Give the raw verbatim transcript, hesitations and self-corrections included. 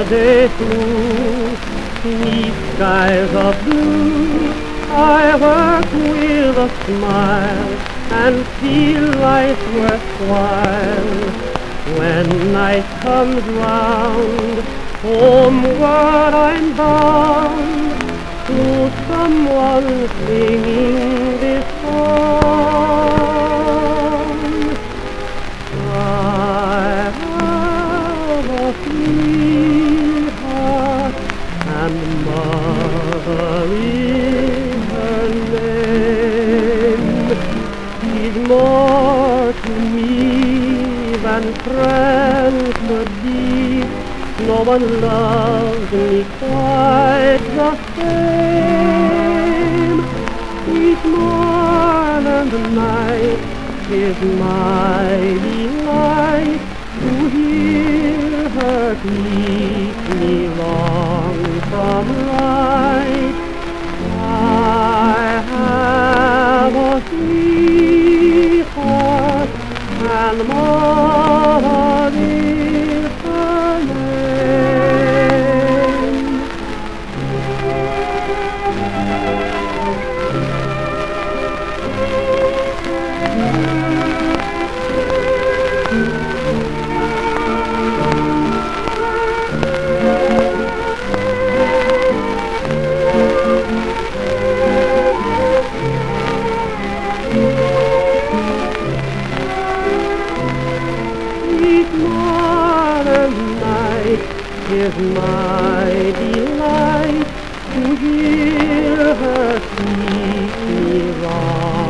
day through, beneath skies of blue, I work with a smile and feel life worthwhile. When night comes round, homeward I'm bound to someone singing this song. I have a sweetheart, and mother is her name. She's more to me than friends could be. No one loves me quite the same. Each morn and night is my delight. To hear her teach me wrong from right. I have a sweetheart, and mother is her name. Each morn and night is my delight, to hear her teach me wrong